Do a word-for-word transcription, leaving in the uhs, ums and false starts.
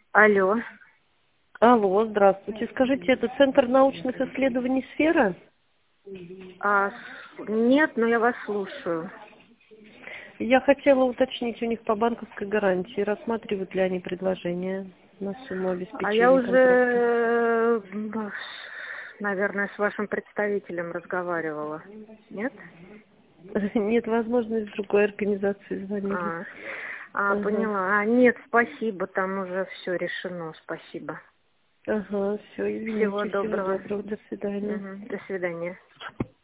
Алло. Алло, здравствуйте. Скажите, это Центр научных исследований «Сфера»? А, с- нет, но я вас слушаю. Я хотела уточнить у них по банковской гарантии, рассматривают ли они предложение на сумму А я обеспечения контракта. уже, м, наверное, с вашим представителем разговаривала. Нет? Нет возможности другой организации звонили. А, а, Ага, поняла. А, нет, спасибо, там уже все решено, спасибо. ага, все, Всего извините, всего доброго. доброго, до свидания. Мгм, до свидания.